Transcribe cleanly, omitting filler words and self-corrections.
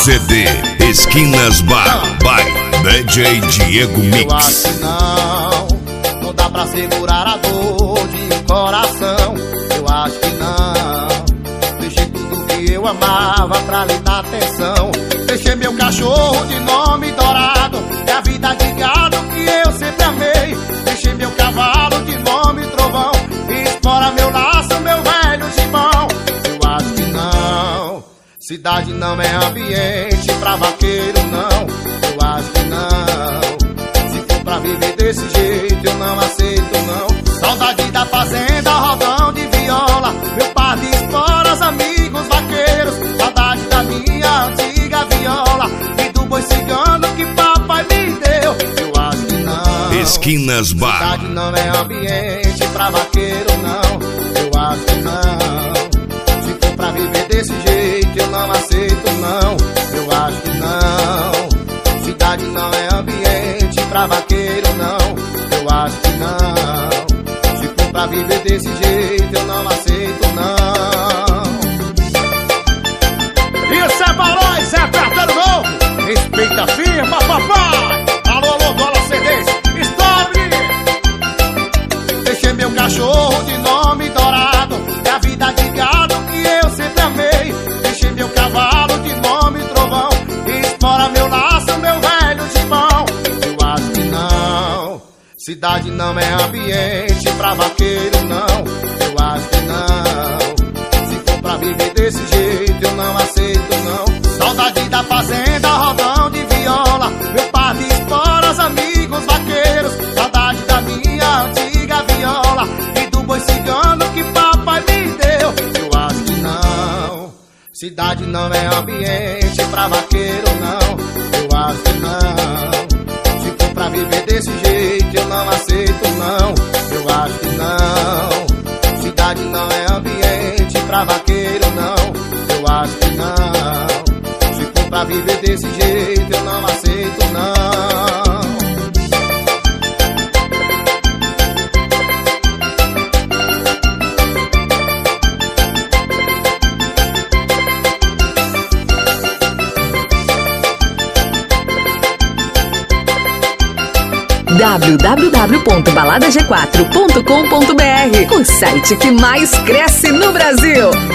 CD Esquinas Bar by DJ Diego Mix. Eu acho que não dá pra segurar a dor de um coração. Eu acho que não. Deixei tudo que eu amava pra lhe dar atenção. Deixei meu cachorro de nome Dourado e a vida de gado que eu sempre amei. Deixei meu cavalo de nome Trovão e explora meu laço, meu velho gibão. Eu acho que não. Cidade não é ambiente pra vaqueiro, não. Eu acho que não. Se for pra viver desse jeito, eu não aceito, não. Saudade da fazenda, rodão de viola, meu par de esporas, amigos vaqueiros. Saudade da minha antiga viola e do boi cigano que papai me deu. Eu acho que não. Esquinas Bar. Cidade não é ambiente pra vaqueiro, não. Eu acho que não. Se for pra viver desse jeito, eu não aceito, não. Eu acho que não. Cidade não é ambiente pra vaqueiro, não. Eu acho que não. Se for pra viver desse jeito, eu não aceito, não. Isso é balões, é apertando novo. Respeita a firma, papai. Alô, alô, Gola CDs, stop! Deixei meu cachorro de nome Dourado e a vida de gado que eu sempre amei. Deixei meu cavalo de nome Trovão e explora meu laço, meu velho gibão. Eu acho que não. Cidade não é ambiente pra vaqueiro, não. Eu acho que não. Se for pra viver desse jeito, eu não aceito, não. Saudade da fazenda, rodão de viola, meu par de esporas, amigos vaqueiros. Saudade da minha antiga viola e do boi cigano que papai me deu. Eu acho que não. Cidade não é ambiente pra vaqueiro, não. Eu acho que não. Se for pra viver desse jeito, eu não aceito, não. Eu acho que não. Cidade não é ambiente pra vaqueiro, não. Eu acho que não. Se for pra viver desse jeito, eu não aceito, não. www.baladag4.com.br, o site que mais cresce no Brasil.